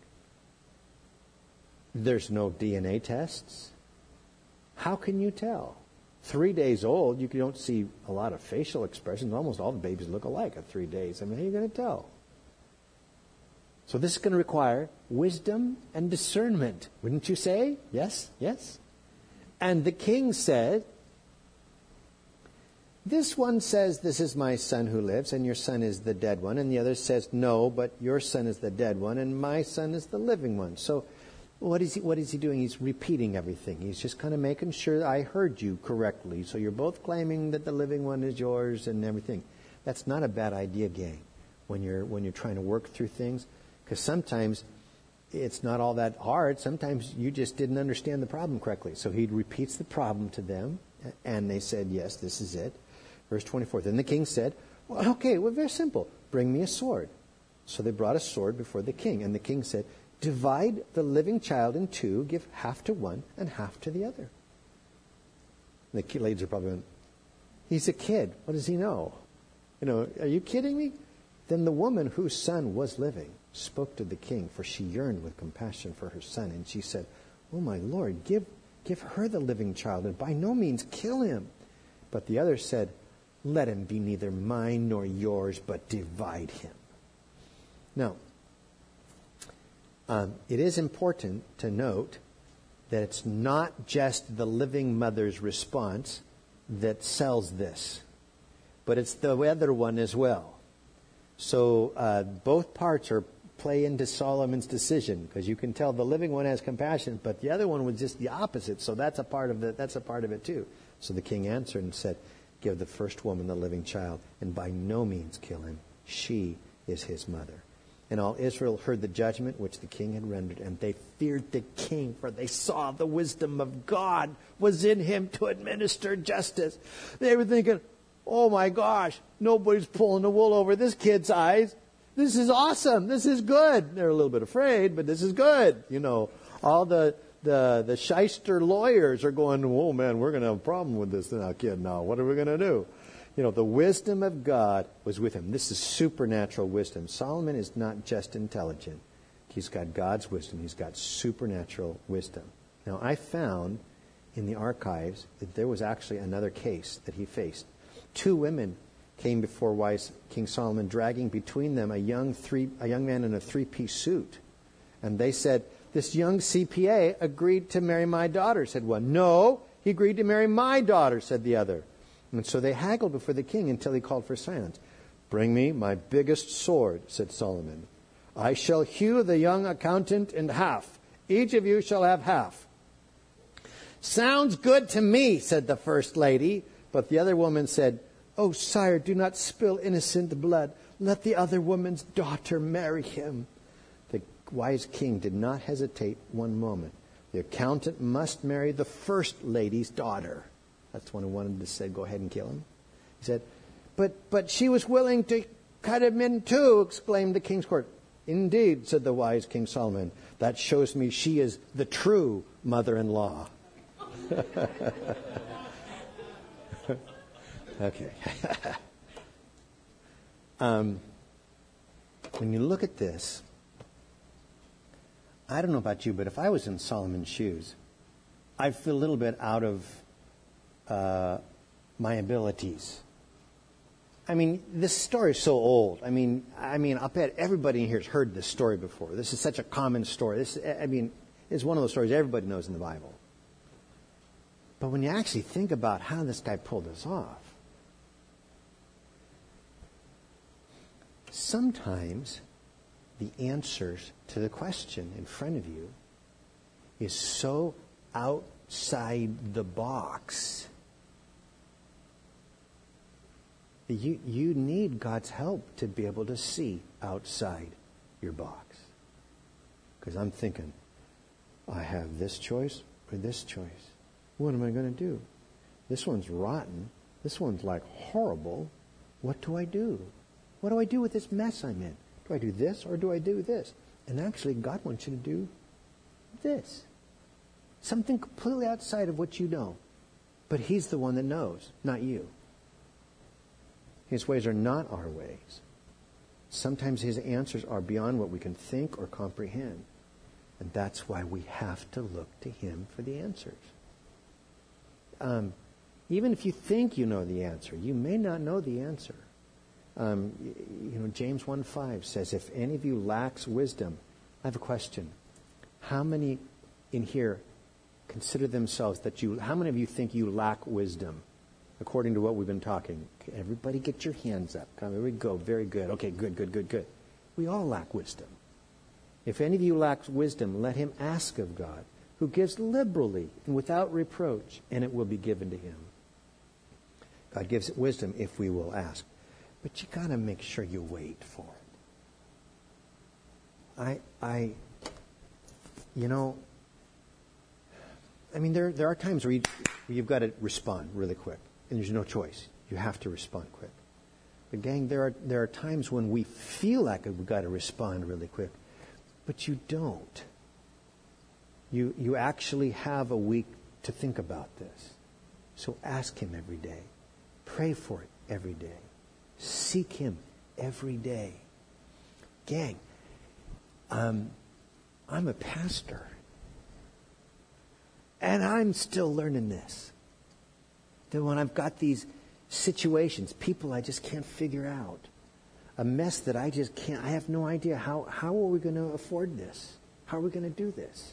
there's no D N A tests. How can you tell? Three days old, you don't see a lot of facial expressions. Almost all the babies look alike at three days. I mean, how are you going to tell? So this is going to require wisdom and discernment. Wouldn't you say? Yes? Yes? And the king said, this one says, this is my son who lives, and your son is the dead one. And the other says, no, but your son is the dead one, and my son is the living one. So What is he, what is he doing? He's repeating everything. He's just kind of making sure I heard you correctly. So you're both claiming that the living one is yours and everything. That's not a bad idea, gang, when you're when you're trying to work through things. Because sometimes it's not all that hard. Sometimes you just didn't understand the problem correctly. So he repeats the problem to them, and they said, yes, this is it. Verse twenty-four. Then the king said, well, okay, well, very simple. Bring me a sword. So they brought a sword before the king. And the king said, divide the living child in two, give half to one and half to the other. And the ladies are probably going, he's a kid. What does he know? You know, are you kidding me? Then the woman whose son was living spoke to the king, for she yearned with compassion for her son. And she said, oh, my Lord, give, give her the living child, and by no means kill him. But the other said, let him be neither mine nor yours, but divide him. Now, Um, it is important to note that it's not just the living mother's response that sells this, but it's the other one as well. So uh, both parts are play into Solomon's decision, because you can tell the living one has compassion, but the other one was just the opposite. So that's a part of the that's a part of it too. So the king answered and said, "Give the first woman the living child, and by no means kill him. She is his mother." And all Israel heard the judgment which the king had rendered, and they feared the king, for they saw the wisdom of God was in him to administer justice. They were thinking, oh my gosh, nobody's pulling the wool over this kid's eyes. This is awesome. This is good. They're a little bit afraid, but this is good. You know, all the the the shyster lawyers are going, oh man, we're going to have a problem with this now, kid. Now, what are we going to do? You know, the wisdom of God was with him. This is supernatural wisdom. Solomon is not just intelligent. He's got God's wisdom. He's got supernatural wisdom. Now, I found in the archives that there was actually another case that he faced. Two women came before wise King Solomon, dragging between them a young three a young man in a three-piece suit. And they said, this young C P A agreed to marry my daughter, said one. No, he agreed to marry my daughter, said the other. And so they haggled before the king until he called for silence. Bring me my biggest sword, said Solomon. I shall hew the young accountant in half. Each of you shall have half. Sounds good to me, said the first lady. But the other woman said, oh, sire, do not spill innocent blood. Let the other woman's daughter marry him. The wise king did not hesitate one moment. The accountant must marry the first lady's daughter. That's the one who wanted to say, go ahead and kill him. He said, but but she was willing to cut him in two, exclaimed the king's court. Indeed, said the wise King Solomon, that shows me she is the true mother-in-law. Okay. um, when you look at this, I don't know about you, but if I was in Solomon's shoes, I'd feel a little bit out of Uh, my abilities. I mean, this story is so old. I mean, I mean, I'll bet everybody in here has heard this story before. This is such a common story. This, I mean, it's one of those stories everybody knows in the Bible. But when you actually think about how this guy pulled this off, sometimes the answers to the question in front of you is so outside the box. You, you need God's help to be able to see outside your box. Because I'm thinking, I have this choice or this choice. What am I going to do? This one's rotten. This one's like horrible. What do I do? What do I do with this mess I'm in? Do I do this or do I do this? And actually, God wants you to do this. Something completely outside of what you know. But He's the one that knows, not you. His ways are not our ways. Sometimes His answers are beyond what we can think or comprehend. And that's why we have to look to Him for the answers. Um, even if you think you know the answer, you may not know the answer. Um, you know, James one five says, if any of you lacks wisdom, I have a question. How many in here consider themselves that you, how many of you think you lack wisdom? According to what we've been talking. Everybody get your hands up. Come, there we go. Very good. Okay, good, good, good, good. We all lack wisdom. If any of you lacks wisdom, let him ask of God, who gives liberally and without reproach, and it will be given to him. God gives wisdom if we will ask. But you got to make sure you wait for it. I, I, you know, I mean, there there are times where, you, where you've got to respond really quick, and there's no choice. You have to respond quick. But gang, there are there are times when we feel like we've got to respond really quick, but you don't. You you actually have a week to think about this. So ask him every day. Pray for it every day. Seek him every day. Gang, um, I'm a pastor. And I'm still learning this. That when I've got these situations, people I just can't figure out, a mess that I just can't, I have no idea, how, how are we going to afford this? How are we going to do this?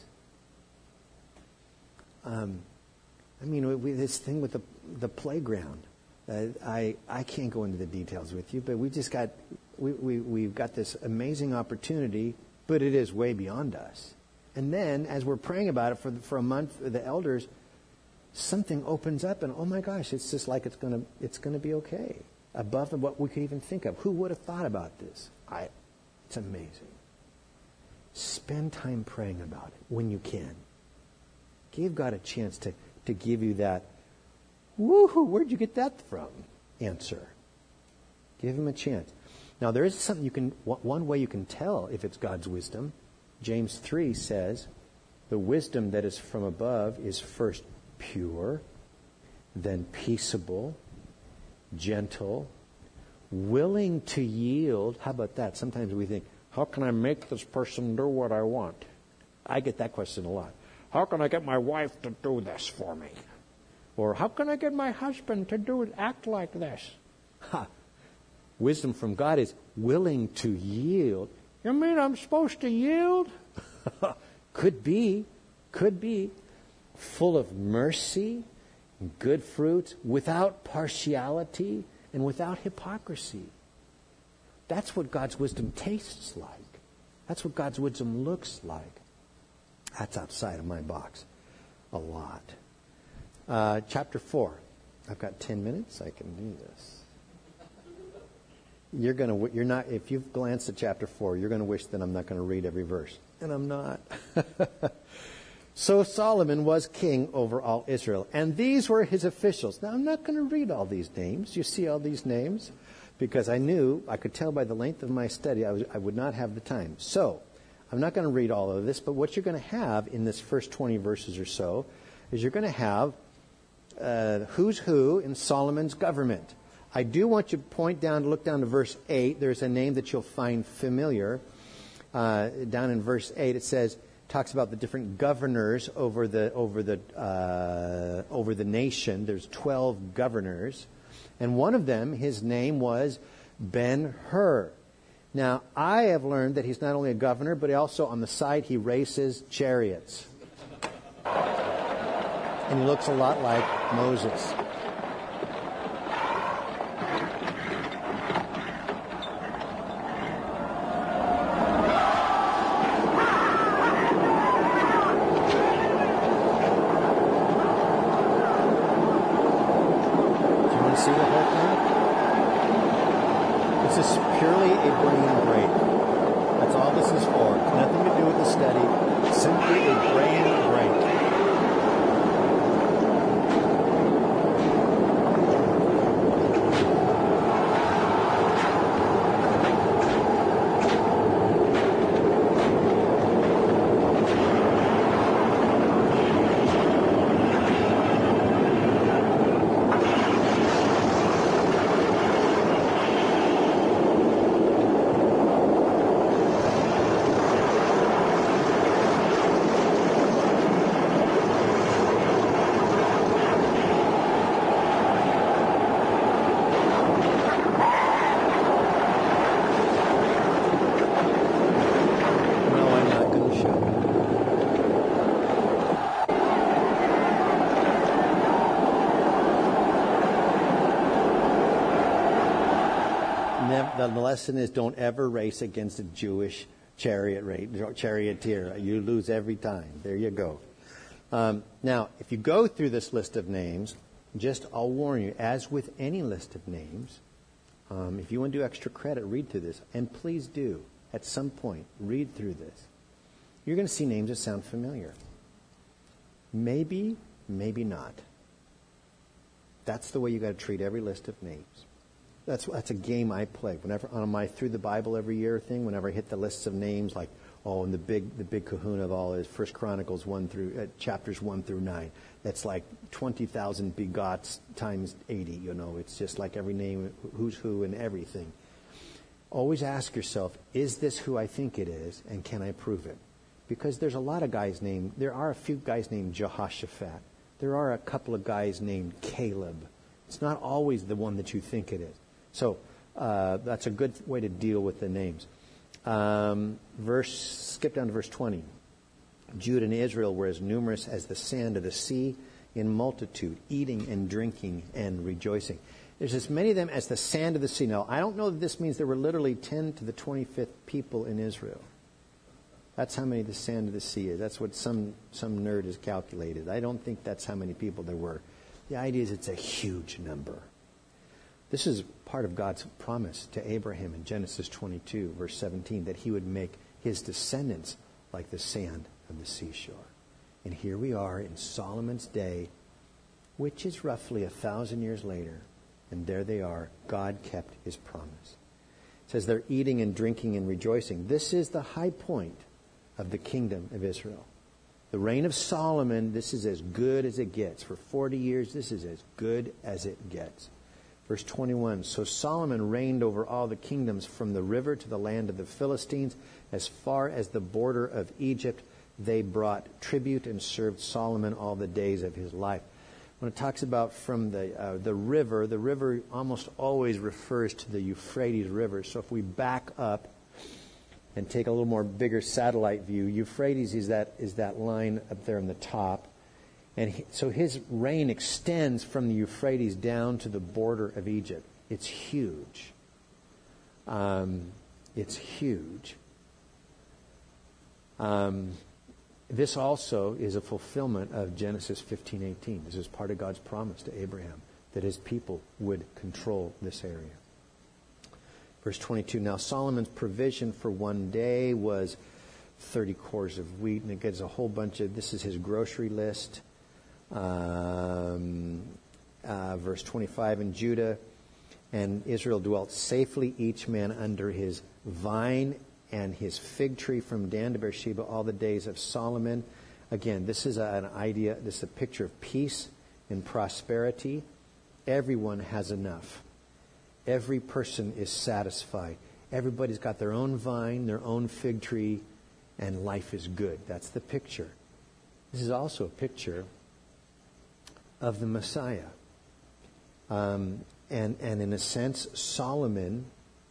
Um, I mean, we, this thing with the, the playground, uh, I, I can't go into the details with you, but we just got, we, we, we've got this amazing opportunity, but it is way beyond us. And then, as we're praying about it for the, for a month, the elders, something opens up, and oh my gosh, it's just like it's gonna it's gonna be okay, above what we could even think of. Who would have thought about this? I, it's amazing. Spend time praying about it when you can. Give God a chance to to give you that. Woohoo! Where'd you get that from? Answer. Give him a chance. Now, there is something you can. One way you can tell if it's God's wisdom. James three says, the wisdom that is from above is first pure, then peaceable, gentle, willing to yield. How about that? Sometimes we think, how can I make this person do what I want? I get that question a lot. How can I get my wife to do this for me? Or how can I get my husband to do it, act like this? Ha! Wisdom from God is willing to yield. You mean I'm supposed to yield? Could be. Could be. Full of mercy and good fruits, without partiality and without hypocrisy. That's what God's wisdom tastes like. That's what God's wisdom looks like. That's outside of my box a lot. Uh, chapter four. I've got ten minutes. I can do this. You're gonna, you're not. If you've glanced at chapter four, you're going to wish that I'm not going to read every verse, and I'm not. So Solomon was king over all Israel, and these were his officials. Now I'm not going to read all these names. You see all these names, because I knew I could tell by the length of my study I, was, I would not have the time. So I'm not going to read all of this, but what you're going to have in this first twenty verses or so is you're going to have uh, who's who in Solomon's government. I do want you to point down, look down to verse eight. There's a name that you'll find familiar. Uh, down in verse eight, it says, talks about the different governors over the over the uh, over the nation. There's twelve governors, and one of them, his name was Ben-Hur. Now, I have learned that he's not only a governor, but also on the side he races chariots, and he looks a lot like Moses. nev- the lesson is don't ever race against a Jewish chariot rate, charioteer. You lose every time. There you go. Um, now, if you go through this list of names, just I'll warn you, as with any list of names, um, if you want to do extra credit, read through this. And please do, at some point, read through this. You're going to see names that sound familiar. Maybe, maybe not. That's the way you got to treat every list of names. That's that's a game I play. Whenever on my Through the Bible Every Year thing, whenever I hit the lists of names, like, oh, and the big the big kahuna of all is First Chronicles one through uh, chapters one through nine. That's like twenty thousand begots times eighty. You know, it's just like every name, who's who, and everything. Always ask yourself, is this who I think it is, and can I prove it? Because there's a lot of guys named. There are a few guys named Jehoshaphat. There are a couple of guys named Caleb. It's not always the one that you think it is. So uh, that's a good way to deal with the names. Um, verse, skip down to verse twenty. Judah and Israel were as numerous as the sand of the sea in multitude, eating and drinking and rejoicing. There's as many of them as the sand of the sea. Now, I don't know that this means there were literally ten to the twenty-fifth people in Israel. That's how many the sand of the sea is. That's what some, some nerd has calculated. I don't think that's how many people there were. The idea is it's a huge number. This is part of God's promise to Abraham in Genesis twenty-two, verse seventeen, that he would make his descendants like the sand of the seashore. And here we are in Solomon's day, which is roughly a thousand years later, and there they are. God kept his promise. It says they're eating and drinking and rejoicing. This is the high point of the kingdom of Israel. The reign of Solomon, this is as good as it gets. For forty years, this is as good as it gets. Verse twenty-one, so Solomon reigned over all the kingdoms from the river to the land of the Philistines, as far as the border of Egypt. They brought tribute and served Solomon all the days of his life. When it talks about from the uh, the river, the river almost always refers to the Euphrates River. So if we back up and take a little more bigger satellite view, Euphrates is that is that line up there on the top. And he, so his reign extends from the Euphrates down to the border of Egypt. It's huge. Um, it's huge. Um, this also is a fulfillment of Genesis fifteen eighteen. This is part of God's promise to Abraham, that his people would control this area. Verse twenty-two, now Solomon's provision for one day was thirty cores of wheat, and it gives a whole bunch of, this is his grocery list. Um, uh, verse twenty-five, in Judah and Israel dwelt safely, each man under his vine and his fig tree from Dan to Beersheba all the days of Solomon. Again, this is a, an idea, this is a picture of peace and prosperity. Everyone has enough. Every person is satisfied. Everybody's got their own vine, their own fig tree, and life is good. That's the picture. This is also a picture of the Messiah. Um, and, and in a sense, Solomon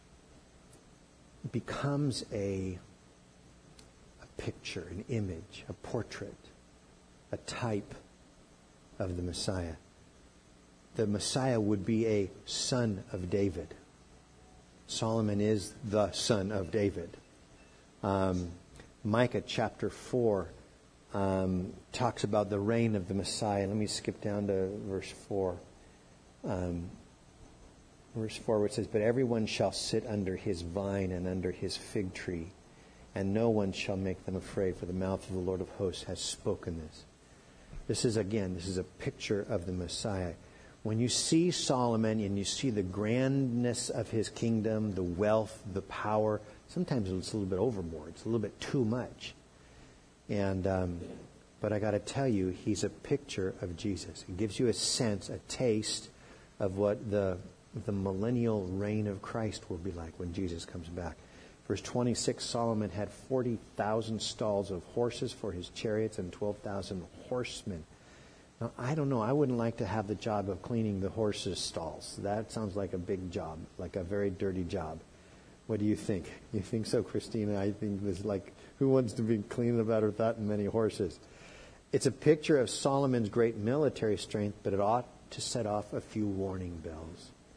becomes a, a picture, an image, a portrait, a type of the Messiah. The Messiah would be a son of David. Solomon is the son of David. Um, Micah chapter four um, talks about the reign of the Messiah. Let me skip down to verse four. Um, verse four, where it says, but everyone shall sit under his vine and under his fig tree, and no one shall make them afraid, for the mouth of the Lord of hosts has spoken this. This is, again, this is a picture of the Messiah. When you see Solomon and you see the grandness of his kingdom, the wealth, the power, sometimes it's a little bit overboard. It's a little bit too much. And um, but I got to tell you, he's a picture of Jesus. It gives you a sense, a taste of what the the millennial reign of Christ will be like when Jesus comes back. Verse twenty-six, Solomon had forty thousand stalls of horses for his chariots and twelve thousand horsemen. Now, I don't know. I wouldn't like to have the job of cleaning the horses' stalls. That sounds like a big job, like a very dirty job. What do you think? You think so, Christina? I think this like, who wants to be cleaning about that many horses? It's a picture of Solomon's great military strength, but it ought to set off a few warning bells.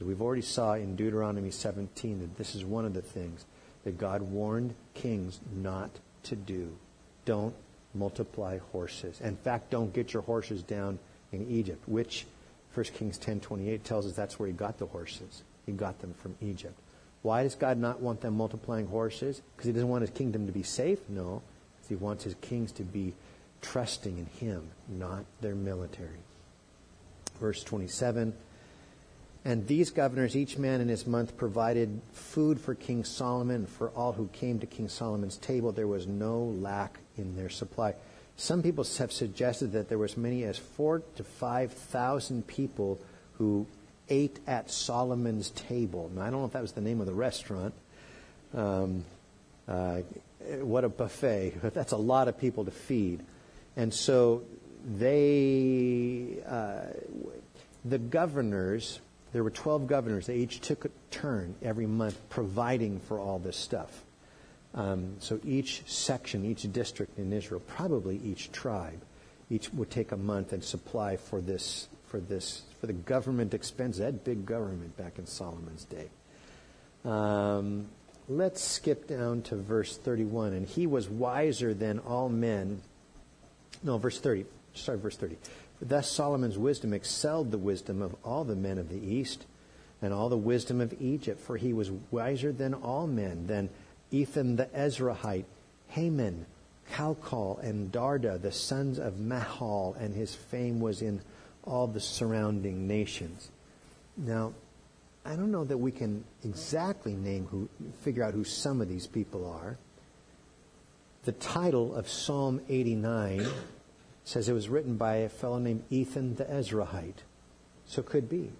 We've already saw in Deuteronomy seventeen that this is one of the things that God warned kings not to do. Don't multiply horses. In fact, don't get your horses down in Egypt, which First Kings ten twenty-eight tells us that's where he got the horses. He got them from Egypt. Why does God not want them multiplying horses? Because he doesn't want his kingdom to be safe? No. Because he wants his kings to be trusting in him, not their military. Verse twenty-seven, and these governors, each man in his month, provided food for King Solomon and for all who came to King Solomon's table. There was no lack in their supply. Some people have suggested that there was as many as four to five thousand people who ate at Solomon's table. Now, I don't know if that was the name of the restaurant. Um, uh, what a buffet. That's a lot of people to feed. And so they, uh, the governors, there were twelve governors. They each took a turn every month providing for all this stuff. Um, so each section, each district in Israel, probably each tribe, each would take a month and supply for this, for this, for the government expense. That big government back in Solomon's day. Um, let's skip down to verse thirty-one. And he was wiser than all men. No, verse thirty. Sorry, verse thirty. Thus Solomon's wisdom excelled the wisdom of all the men of the East and all the wisdom of Egypt, for he was wiser than all men, than Ethan the Ezrahite, Haman, Chalcol, and Darda, the sons of Mahal, and his fame was in all the surrounding nations. Now, I don't know that we can exactly name who, figure out who some of these people are. The title of Psalm eighty-nine says it was written by a fellow named Ethan the Ezrahite. So it could be.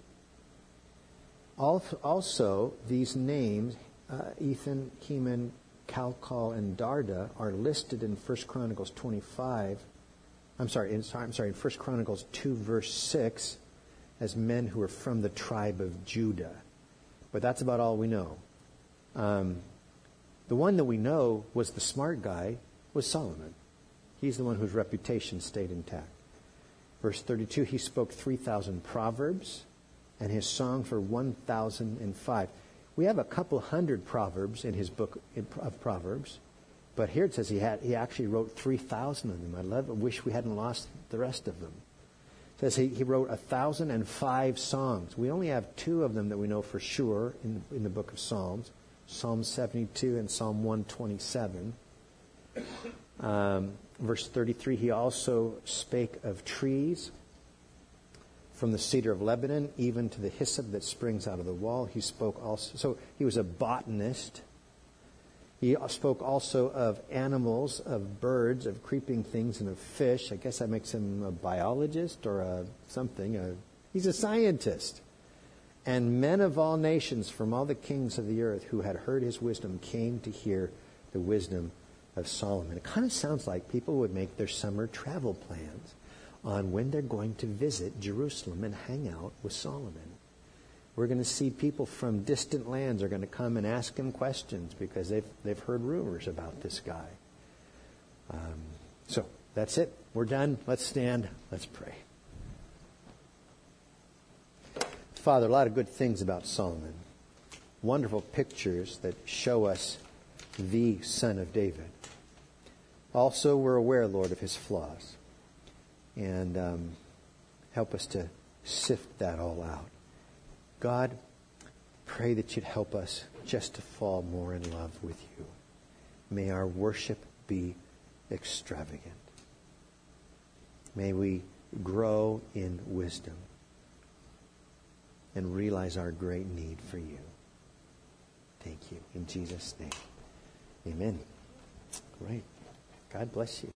Also, these names, uh, Ethan, Heman, Chalcol, and Darda, are listed in First Chronicles twenty-five. I'm sorry, in, I'm sorry, in First Chronicles two, verse six, as men who are from the tribe of Judah. But that's about all we know. Um, the one that we know was the smart guy was Solomon. He's the one whose reputation stayed intact. Verse thirty-two, he spoke three thousand proverbs, and his song for one thousand five. We have a couple hundred proverbs in his book of Proverbs, but here it says he had he actually wrote three thousand of them. I love, I wish we hadn't lost the rest of them. It says he, he wrote one thousand five songs. We only have two of them that we know for sure in, in the book of Psalms, Psalm seventy-two and Psalm one twenty-seven. Um, verse thirty-three, he also spake of trees, from the cedar of Lebanon, even to the hyssop that springs out of the wall. He spoke also, so he was a botanist. He spoke also of animals, of birds, of creeping things, and of fish. I guess that makes him a biologist or a something. A, he's a scientist. And men of all nations from all the kings of the earth who had heard his wisdom came to hear the wisdom of Solomon. It kind of sounds like people would make their summer travel plans on when they're going to visit Jerusalem and hang out with Solomon. We're going to see people from distant lands are going to come and ask him questions because they've they've heard rumors about this guy. Um, so that's it. We're done. Let's stand. Let's pray. Father, a lot of good things about Solomon. Wonderful pictures that show us the son of David. Also, we're aware, Lord, of his flaws. And um, help us to sift that all out. God, pray that you'd help us just to fall more in love with you. May our worship be extravagant. May we grow in wisdom and realize our great need for you. Thank you. In Jesus' name. Amen. Great. God bless you.